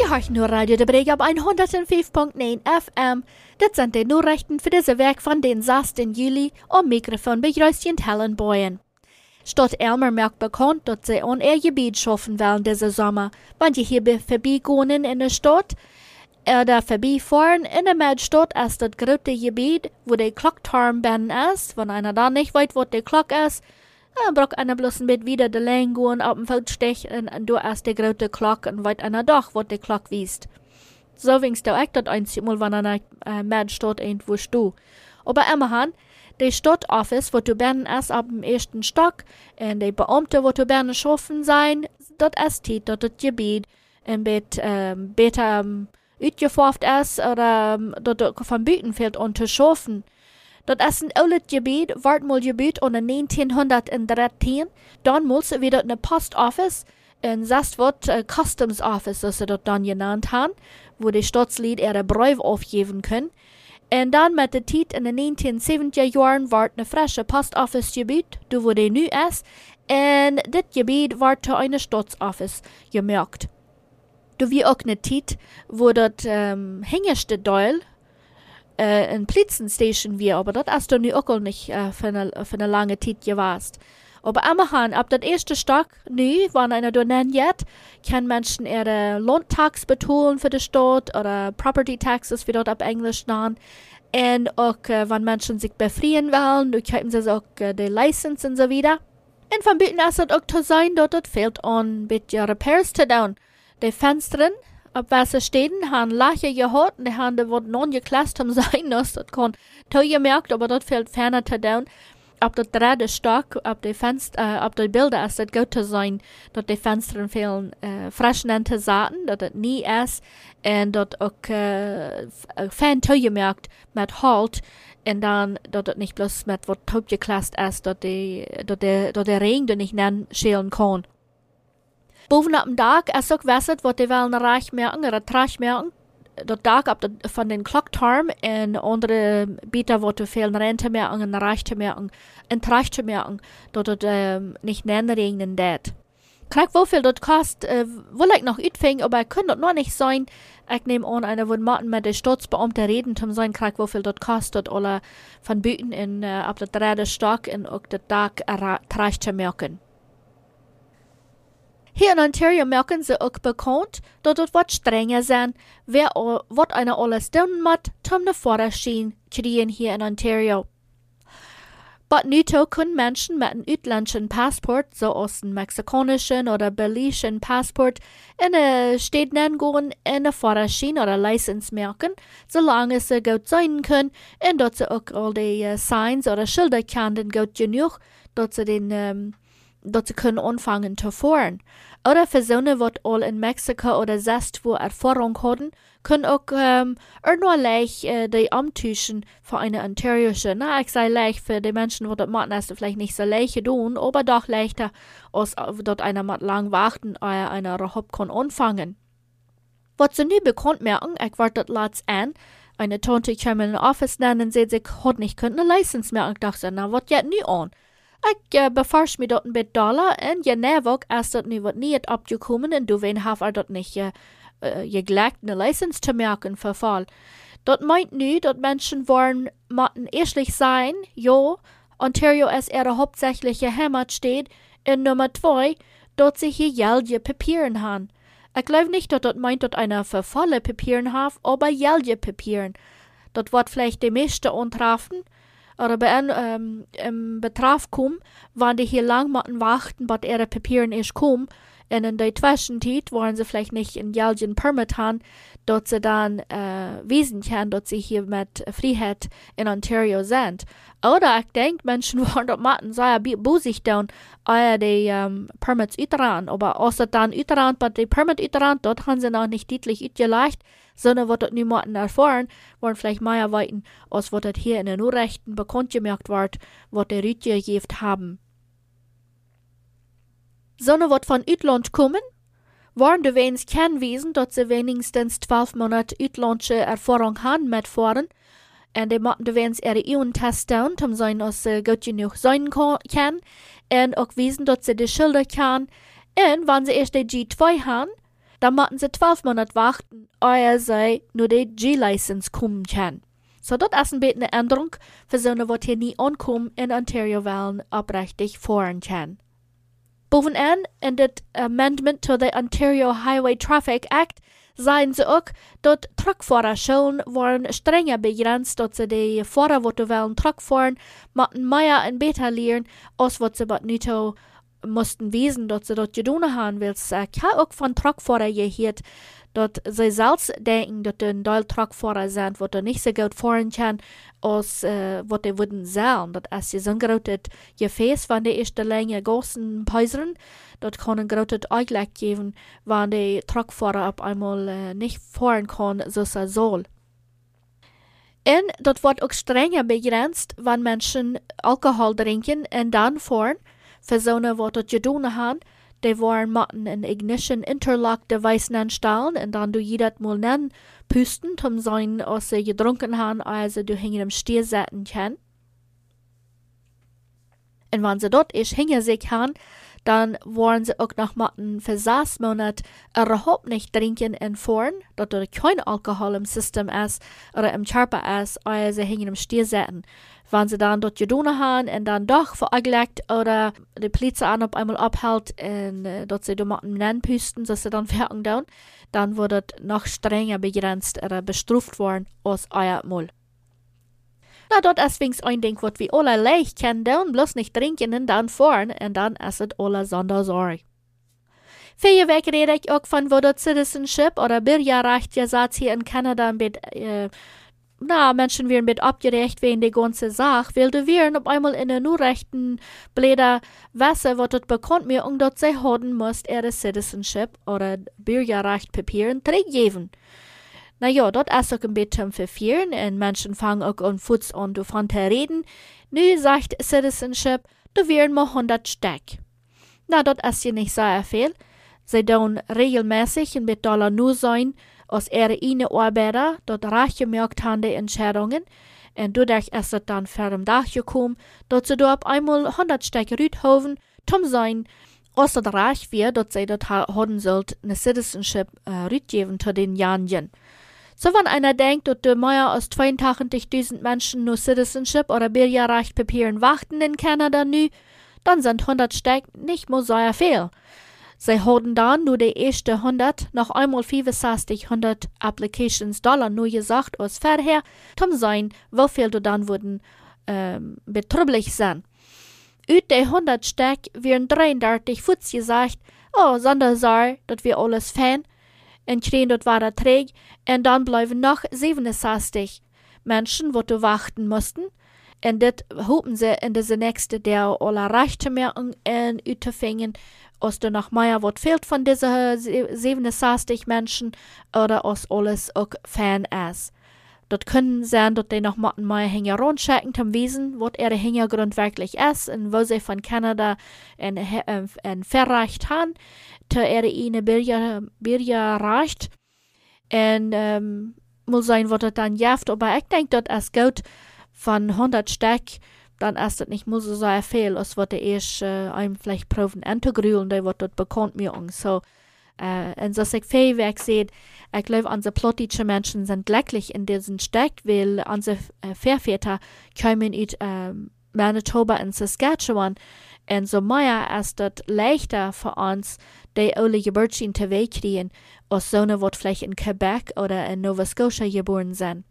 hört nur Radio de Breg op 105.9 FM. Dit zijn de Nachrichten für diese Werk van den 6. Juli. Am Mikrofon begrüßt Jent Helen Boyen. Stadt Elmer macht bekannt, dass sie an ihr Gebiet schaffen wollen diese Sommer. Wenn sie hier vorbeigehen in der Stadt oder vorbeifahren in der Stadt ist das große Gebiet, wo der Glockturm bin ist. Wenn einer da nicht weiß, wo der Glock ist, braucht einer bloß ein bisschen wieder die Länge gehen, auf dem Feld stechen und du hast die große Glock und weiß einer doch, wo der Glock wiest. So winkst du auch das einzige Mal, wenn einer Stadt irgendwo steht. Aber immerhin, der Stadtoffice, wo du bist, ist auf dem ersten Stock, und die Beamte, wo du bist, schaffen sein, das ist die, das Gebiet ein bisschen besser ausgeforft ist, oder das von Bütenfeld unterschaffen. Das ist ein altes Gebiet, war mal Gebiet unter 1913. Dann muss wieder ein Postoffice, und das wird Customs Office, das sie dort dann genannt haben, wo die Staatslied ihre Briefe aufgeben können. Und dann mit der Zeit in den 1970er Jahren war ein frische Postoffice-Gebiet, wo die nu ist, und das Gebiet war zu einem Staatsoffice gemerkt. Du wie auch eine Zeit, wo das hängigste Teil ein Polizeistation wie, aber das hast du nu auch nicht für eine lange Zeit gewesen. Aber immerhin, ab das erste Stock, wenn einer da nennt, kann Menschen ihre Landtax bezahlen für die Stadt oder Property Taxes, wie dort auf Englisch nennen. Und auch, wenn Menschen sich befreien wollen, dann können sie auch die License und so weiter. Und von Büten ist es auch zu sein, dass das fehlt an bisschen Repairs zu tun. Die Fenstern, auf welchen Städten, haben Lache gehabt, die haben die Wort non geklast haben sein, das kann toll gemerkt, aber das fehlt ferner zu tun. Ab der dritte Stock, ab die Bilder ist es gut zu sein, dass die Fenster fehlen frischnente Saaten, dass das nie ist, und dass auch fein zugemerkt mit Halt, und dann, dass das nicht bloß mit was totgeklast ist, dass der Regen nicht schälen kann. Boven auf dem Dach ist auch wasset, was die wollen reich merken, oder trash merken. Dat Dach von den Glockturm und andere Bieter, wo du viel Rente merken, und Reichte merken, und Trachte merken, dass das nicht nennen regnen det. Kijk, wofür das kostet, will ich noch utfingen, aber kann das noch nicht sein. Ich nehme an, einer würde mit den Staatsbeamten reden, zum sein, kijk, wofür das kostet, alle von Büten in, auf der dritte Stock und auch das Dach Trachte merken. Hier in Ontario merken sie auch bekannt, dass es was strenger sind, was einer alles tun muss, um eine Vorderschien kriegen hier in Ontario. Aber nicht können Menschen mit einem ausländischen Passport, so aus einem mexikanischen oder belgischen Passport, in eine Stadt gehen, eine Vorderschien oder License merken, solange sie gut sein können, und dass sie auch all die Signs oder Schilder kennen, gut genug, dass sie können anfangen zu fahren. Oder Personen, die all in Mexiko oder sonst wo Erfahrung haben, können auch nur leicht die Amtüchen für eine ontarioische. Na, ich sage leicht für die Menschen, die das machen, ist vielleicht nicht so leicht tun, aber doch leichter, als dort einer mit lang warten, einer überhaupt kann anfangen. Was sie nie bekannt merken, ich warte das an, eine Tante kam in den Office nennen und sie hat nicht eine License mehr. Ich dachte, na, was geht nie an? Ich beforsch mich dort mit Dollar und je näher ist dort nie was nie abgekommen und du wen haf dort nicht geglaubt, eine License zu merken für Fall. Dort meint nu, dass Menschen wollen matten ehrlich sein, ja, Ontario ist ihre hauptsächliche Heimatstadt und Nummer 2, dass sie hier jährliche Papieren haben. Ich glaube nicht, dass dort meint, dass einer für volle Papieren hat, aber jährliche Papieren. Dort wird vielleicht die meiste antreffen, oder im Betraf kommen, wenn die hier lang warten, bis ihre Papieren erst kommen, und in der Zwischenzeit wollen sie vielleicht nicht einen jährlichen Permit haben, dass sie dann wissen können, dass sie hier mit Freiheit in Ontario sind. Oder ich denke, Menschen wollen dort machen, so ja, busig dann, die Permits utran, aber außer dann utran, aber die Permit utran, dort haben sie noch nicht deutlich utgelegt, sondern was dort niemanden erfahren, wollen vielleicht mehr weiten, als was dort hier in den Urrechten bekannt gemerkt wird, was die Rütje gegeben haben. Sondern was von Utland kommen, wollen die wenigstens kennenwiesen, dass sie wenigstens 12 Monate utländische Erfahrung haben mit Fahren, und die machen die wenigstens ihre Ion-Test tun, um sein, dass sie gut genug sein können, und auch wiesen, dass sie die Schilder können, und wenn sie erst die G2 haben, dann müssen sie 12 Monate warten, ehe sie nur die G-License kommen können. So, das ist ein bisschen eine Änderung für so eine, die hier nie ankommen in Ontario wollen, abrechtig fahren können. Bovenaan, in das Amendment to the Ontario Highway Traffic Act, sagen sie auch, dass Truckfahrerschulen waren strenger begrenzt, dass sie die Fahrer, die wollen Truck fahren, müssen mehr und besser lernen, als was sie nicht mussten wissen, dass sie das getan haben. Weil ich habe auch von Truckfahrern gehört, dass sie selbst denken, dass ein Teil Truckfahrer sind, die nicht so gut fahren können, als was sie würden sein. Das ist so ein großes Gefäß, wenn die erste Länge großen Häusern, das kann ein großes Ausgleich geben, wenn die Truckfahrer auf einmal nicht fahren kann, so sie soll. Und das wird auch strenger begrenzt, wenn Menschen Alkohol trinken und dann fahren. Für so eine, die das getan haben, die waren müssen ein Ignition Interlock Device anstellen und dann du jedes Mal nennen pusten, um sein, als sie getrunken haben, also du hinter dem Stier setzen können. Und wenn sie dort ist, hinter sich haben, dann waren sie auch noch müssen für 6 Monate überhaupt nicht trinken und fahren, dass da kein Alkohol im System ist oder im Körper ist, also hinter dem Stier setzen. Wenn sie dann dort getan haben und dann doch verurteilt oder die Polizei an auf einmal abhält und dort sie da nennen pusten, dass sie dann fertig tun, dann wurde es noch strenger begrenzt oder bestraft worden als einmal. Na, dort ist wenigstens ein Ding, was wir alle leicht können tun, bloß nicht trinken und dann fahren und dann ist es alle Sondersorge. Viele Weg rede ich auch von, wo das Citizenship oder Bürgerrecht gesagt hier in Kanada mit Menschen werden mit abgerecht wegen der ganzen Sache, weil du wären auf einmal in den Urrechten Blätter Wasser, was das bekommt mir, und dort sie haben muss, ihre Citizenship oder Bürgerrecht Papieren zurückgeben. Na ja, dort ist auch ein bisschen verfehlen und Menschen fangen auch an Fuß an davon zu reden. Nu sagt Citizenship, du wären mal 100 Stück. Na, dort ist ja nicht sehr viel. Sie tun regelmäßig und mit Dollar nur sein, als ihre Arbeiter dort recht gemerkt haben die Entscheidungen und dadurch ist es dann für den Tag gekommen, dass sie dort einmal 100 Stück rüthoven, zum sein, als das reich wird, dass sie dort haben sollt, eine Citizenship rütgeben zu den Jahren. So, wenn einer denkt, dass mehr als 82.000 Menschen nur Citizenship oder Bürgerrecht Papieren warten in Kanada nu, dann sind 100 Stück nicht mehr sehr viel. Sie haben dann nur die ersten 100 noch einmal 6500 Applications Dollar nur gesagt als vorher, zum sein, wie viel du dann würden betrüblich sein. Ut die 100 Stück werden 33 Futz gesagt, oh, Sondersar, dat wir alles fan, und kriegen dort war träg, und dann bleiben noch 67 Menschen, wo du warten mussten, und das hoffen sie in diese nächste, der alle recht zu merken und utzufangen, als du noch mehr was fehlt von diesen 67 Menschen oder als alles auch Fan ist. Das können sein, dass die noch mehr Hintergrund checken, zum Wissen, was ihre Hintergrund wirklich ist und wo sie von Kanada ein Verrecht haben, zu ihre Bürgerrecht. Und muss sein, was das dann jaft, aber ich denke, das ist gut von 100 Stück, dann ist das nicht mehr so sehr viel, als was die erst einem vielleicht proben anzugrülen, die was dort bekommt mir und so. Und so ich viel weg sehe, ich glaube, unsere plottische Menschen sind glücklich in diesem Stück, weil unsere Vorväter kommen aus Manitoba und Saskatchewan. Und so mehr ist das leichter für uns, die alle Geburtstag zu wegkriegen, als so eine, was vielleicht in Quebec oder in Nova Scotia geboren sind.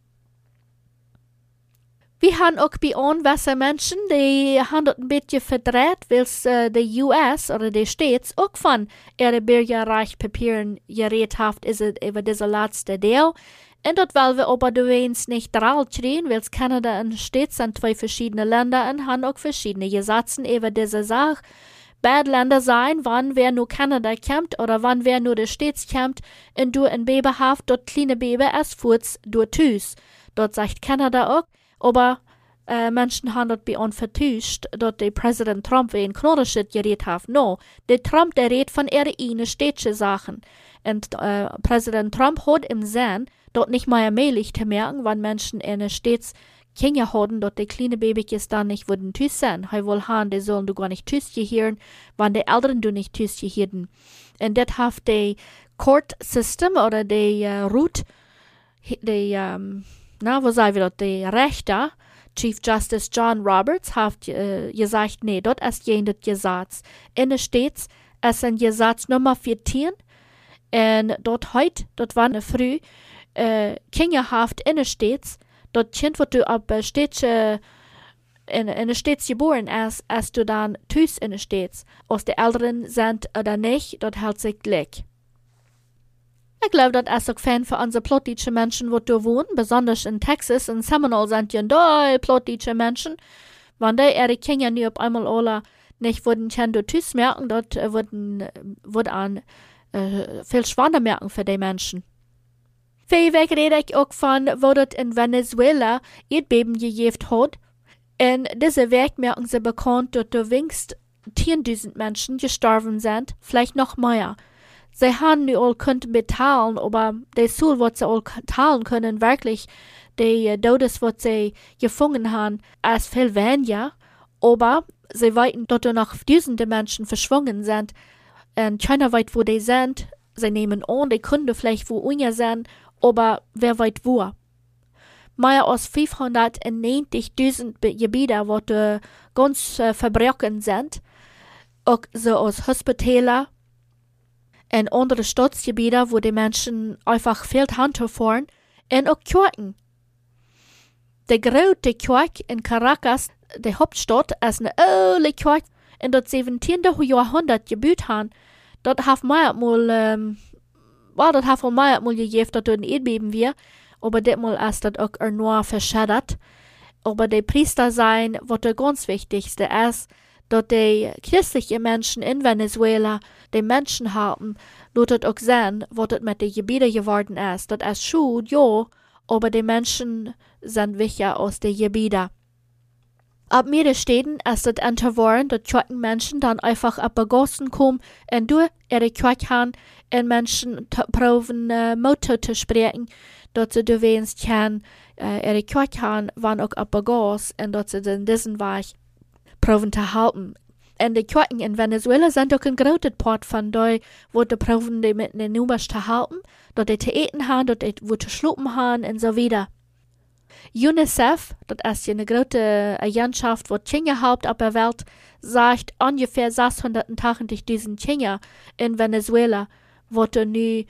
Wir haben auch bei uns gewisse Menschen, die haben das ein bisschen verdreht, weil die US oder die States auch von ihren Bürgerrechtspapieren geredet haben, ist es über diese letzte Teil. Und das wollen wir aber nicht drauf kriegen, weil Kanada und States sind 2 verschiedene Länder und haben auch verschiedene Gesetze über diese Sache. Beide Länder sein, wann wer nur Kanada kommt oder wann wer nur die States kommt und du ein Baby hast, dort kleine Baby erst kurz durch Tüß. Dort sagt Kanada auch, aber Menschen haben das bei uns vertuscht, dass der Präsident Trump wie ein Knurrschritt geredet hat. No, der Trump, der redet von ihre städtische Sachen. Und Präsident Trump hat im Sinn, dort nicht mehr allmählich zu merken, wenn Menschen in den Städten Kinder haben, dass die kleinen Babys dann nicht würden tüß sein. Er will haben, die sollen du gar nicht tüß gehören, wenn die Eltern du nicht tüß gehören. Und das hat die Court System oder die Route, die, wo sagen wir das, die Richter, Chief Justice John Roberts, hat gesagt, nee, dort ist jenes Gesetz. In der States ist ein Gesetz Nummer 14, und dort heute, dort war eine früh, Kinderhaft in der States, dort Kind, wo du ab städtische in der States geboren ist, als du dann tust in der States. Aus die Eltern sind oder nicht, dort hält sich gleich. Ich glaube, das ist auch Fan für unsere plottische Menschen, wo du wohnen, besonders in Texas, in Seminole sind ja da plottische Menschen. Wenn die ihre Kinder nie auf einmal alle nicht würden du tust merken, dort wird an viel schwanger merken für die Menschen. Viel weg rede ich auch von, wo dort in Venezuela Erdbeben gegeben hat. In dieser Weg merken sie bekannt, dass du wenigstens 10.000 Menschen gestorben sind, vielleicht noch mehr. Sie haben nicht all können bezahlen, aber die Sohl, was sie all zahlen können, wirklich, die Todes, was sie gefangen haben, ist viel weniger. Aber sie weiten, dass noch tausende Menschen verschwungen sind. Und keiner weiß, wo die sind. Sie nehmen an, die können vielleicht wo unter sein, aber wer weiß wo. Mehr als 590.000 Gebiete, die ganz verbrochen sind, auch so als Hospitäler und andere Staatsgebiete, wo die Menschen einfach viel Hand fahren, und auch Kirchen. Die große Kirche in Caracas, die Hauptstadt, ist eine alte Kirche, in das 17. Jahrhundert gebaut haben. Dort hat man mal gegeben, dass dort ein Erdbeben wir. Aber diesmal ist das auch nur verschädigt. Aber die Priester sein, was das ganz Wichtigste ist, dass die christlichen Menschen in Venezuela die Menschen haben, dass auch sehen, was das mit den Gebieten geworden ist. Das ist schon, ja, aber die Menschen sind wichtig aus den Gebieten. Ab mehreren Städten ist es entworden, dass Kirchenmenschen dann einfach abgegossen kommen und durch ihre Kirchen und Menschen proben, Motto zu sprechen, dass sie du wenigstens können, ihre Kirchen waren auch abgegossen und dass sie in diesen Weg proben zu halten. Und die Kirchen in Venezuela sind auch ein großer Part von da, wo die proben, die mit den Nummern zu halten, dass die zu essen haben, dass die wo zu schlafen haben und so weiter. UNICEF, das ist eine große Agentschaft, die Kinder halbt auf der Welt, sagt ungefähr 680.000 Kinder in Venezuela, die nu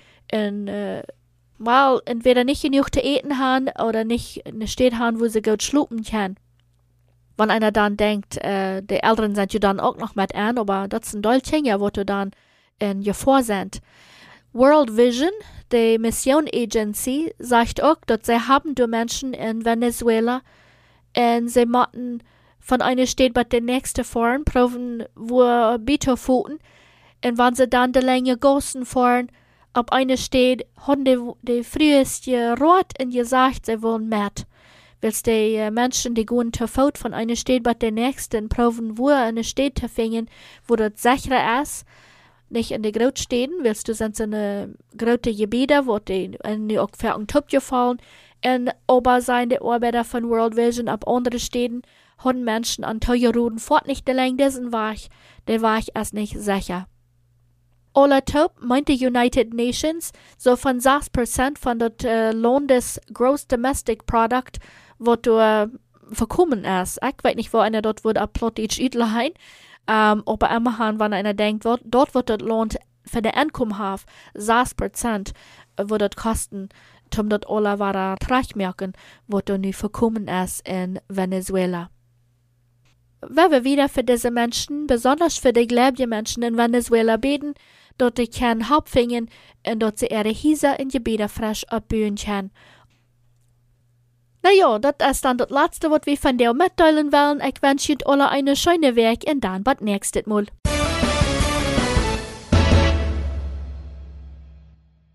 entweder nicht genug zu essen haben oder nicht eine Stadt haben, wo sie gut schlafen können. Wenn einer dann denkt, die Eltern sind ja dann auch noch mit an, aber das sind doll Kinder, die dann in Gefahr sind. World Vision, die Mission Agency, sagt auch, dass sie haben die Menschen in Venezuela und sie müssen von einer Stadt bei der nächsten fahren, proben, wo bitte foten. Und wenn sie dann die Länge Gossen fahren, ab einer Stadt, haben die früheste Rat und gesagt, sie wollen mit. Weil die Menschen, die gehen zu Fuß von einer Stadt bei der nächsten, proben, wo eine Stadt zu finden, wo das sicherer ist. Nicht in den Großstädten, weil du sind so eine große Gebiete, wo die auch für einen Top gefallen. Und aber seien die Arbeiter von World Vision ab anderen Städten, haben Menschen an Teuerruden fort nicht allein diesen Weg. Der Weg ist nicht sicher. Aller Top meint die United Nations, so von 6% von das Lohn des Gross Domestic Product, was du verkommen ist. Ich weiß nicht, wo einer dort wird abplottig üdlein. Aber immerhin, wenn einer denkt, dort wird das Lohn für den Einkommen haben, 6% wird das kosten, um das alle wahre merken, was da nu verkommen ist in Venezuela. Wenn wir wieder für diese Menschen, besonders für die gläubigen Menschen in Venezuela beten, dort die können Hauptfingen und dort sie ihre Häuser in Gebiete frisch abbauen können. Naja, das ist dann das Letzte, was wir von dir mitteilen wollen. Ich wünsche euch alle eine schöne Weg und dann bis nächstes Mal.